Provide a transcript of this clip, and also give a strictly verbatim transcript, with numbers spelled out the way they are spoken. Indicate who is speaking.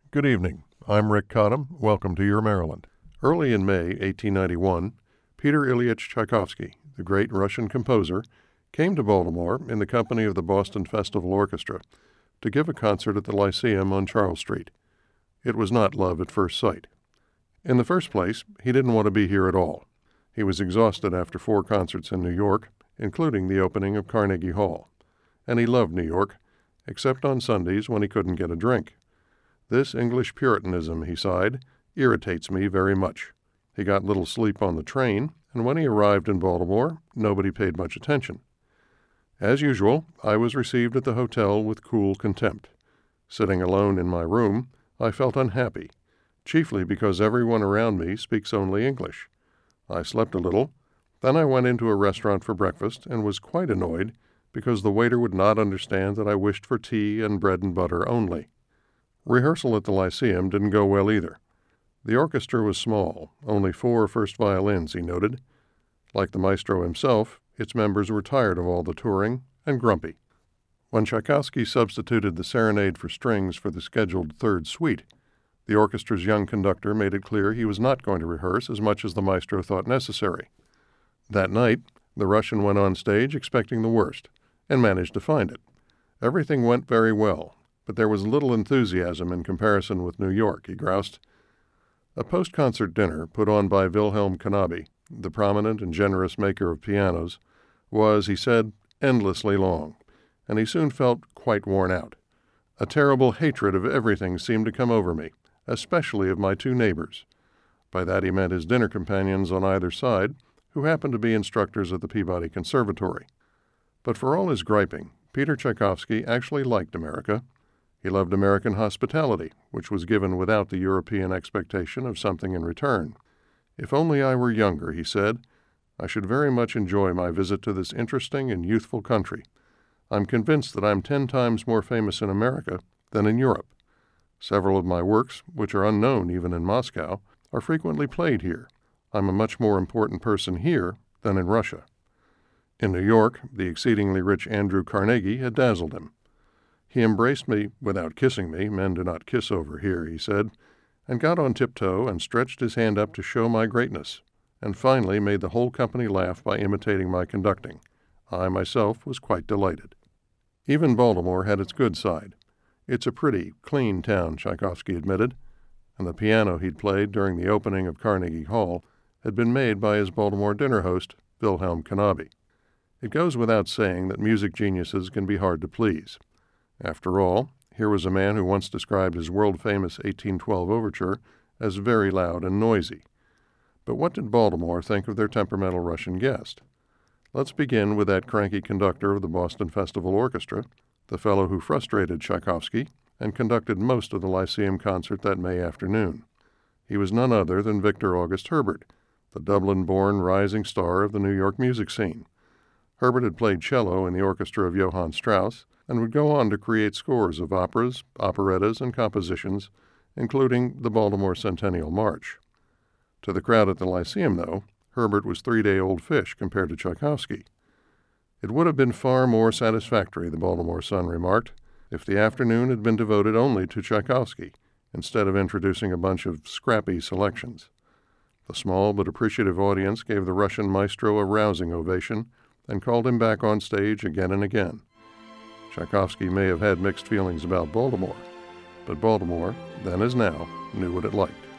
Speaker 1: Good evening. I'm Rick Cottam. Welcome to Your Maryland. Early in May eighteen ninety-one, Peter Ilyich Tchaikovsky, the great Russian composer, came to Baltimore in the company of the Boston Festival Orchestra to give a concert at the Lyceum on Charles Street. It was not love at first sight. In the first place, he didn't want to be here at all. He was exhausted after four concerts in New York, including the opening of Carnegie Hall. And he loved New York, except on Sundays when he couldn't get a drink. This English Puritanism, he sighed, irritates me very much. He got little sleep on the train, and when he arrived in Baltimore, nobody paid much attention. As usual, I was received at the hotel with cool contempt. Sitting alone in my room, I felt unhappy, chiefly because everyone around me speaks only English. I slept a little, then I went into a restaurant for breakfast and was quite annoyed because the waiter would not understand that I wished for tea and bread and butter only. Rehearsal at the Lyceum didn't go well either. The orchestra was small, only four first violins, he noted. Like the maestro himself, its members were tired of all the touring and grumpy. When Tchaikovsky substituted the serenade for strings for the scheduled third suite, the orchestra's young conductor made it clear he was not going to rehearse as much as the maestro thought necessary. That night, the Russian went on stage expecting the worst, and managed to find it. Everything went very well, but there was little enthusiasm in comparison with New York, he groused. A post-concert dinner put on by Wilhelm Knabe, the prominent and generous maker of pianos, was, he said, endlessly long, and he soon felt quite worn out. A terrible hatred of everything seemed to come over me, especially of my two neighbors. By that he meant his dinner companions on either side, who happened to be instructors at the Peabody Conservatory. But for all his griping, Peter Tchaikovsky actually liked America. He loved American hospitality, which was given without the European expectation of something in return. If only I were younger, he said, I should very much enjoy my visit to this interesting and youthful country. I'm convinced that I'm ten times more famous in America than in Europe. Several of my works, which are unknown even in Moscow, are frequently played here. I'm a much more important person here than in Russia. In New York, the exceedingly rich Andrew Carnegie had dazzled him. He embraced me without kissing me, men do not kiss over here, he said, and got on tiptoe and stretched his hand up to show my greatness, and finally made the whole company laugh by imitating my conducting. I myself was quite delighted. Even Baltimore had its good side. It's a pretty, clean town, Tchaikovsky admitted, and the piano he'd played during the opening of Carnegie Hall had been made by his Baltimore dinner host, Wilhelm Knabe. It goes without saying that music geniuses can be hard to please. After all, here was a man who once described his world-famous eighteen twelve overture as very loud and noisy. But what did Baltimore think of their temperamental Russian guest? Let's begin with that cranky conductor of the Boston Festival Orchestra, the fellow who frustrated Tchaikovsky and conducted most of the Lyceum concert that May afternoon. He was none other than Victor August Herbert, the Dublin-born rising star of the New York music scene. Herbert had played cello in the orchestra of Johann Strauss and would go on to create scores of operas, operettas, and compositions, including the Baltimore Centennial March. To the crowd at the Lyceum, though, Herbert was three-day-old fish compared to Tchaikovsky. It would have been far more satisfactory, the Baltimore Sun remarked, if the afternoon had been devoted only to Tchaikovsky, instead of introducing a bunch of scrappy selections. The small but appreciative audience gave the Russian maestro a rousing ovation and called him back on stage again and again. Tchaikovsky may have had mixed feelings about Baltimore, but Baltimore, then as now, knew what it liked.